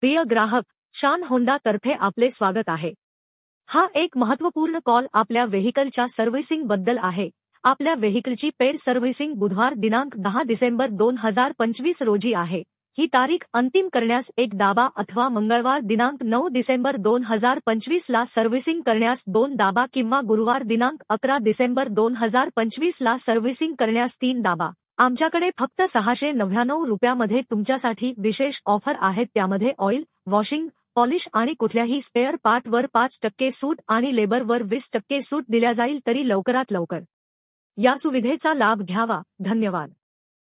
प्रिय ग्राहक, शान होंडा तर्फे आपले स्वागत आहे। हा एक महत्त्वपूर्ण कॉल आपल्या व्हेइकलच्या सर्व्हिसिंग बद्दल आहे। आपल्या व्हेइकलची पेड सर्व्हिसिंग बुधवार दिनांक 10 डिसेंबर 2025 रोजी आहे। ही तारीख अंतिम करण्यास एक दाबा अथवा मंगळवार दिनांक 9 डिसेंबर 2025 ला सर्व्हिसिंग करण्यास 2 दाबा किंवा गुरुवार दिनांक 11 डिसेंबर 2025 ला सर्व्हिसिंग करण्यास 3 दाबा। आमच्याकडे फक्त 699 रुपयामध्ये तुमच्यासाठी विशेष ऑफर आहेत, त्यामध्ये ऑइल, वॉशिंग, पॉलिश आणि कुठल्याही स्पेअर पार्टवर 5% सूट आणि लेबरवर 20% सूट दिल्या जाईल, तरी लवकरात लवकर या सुविधेचा लाभ घ्यावा। धन्यवाद।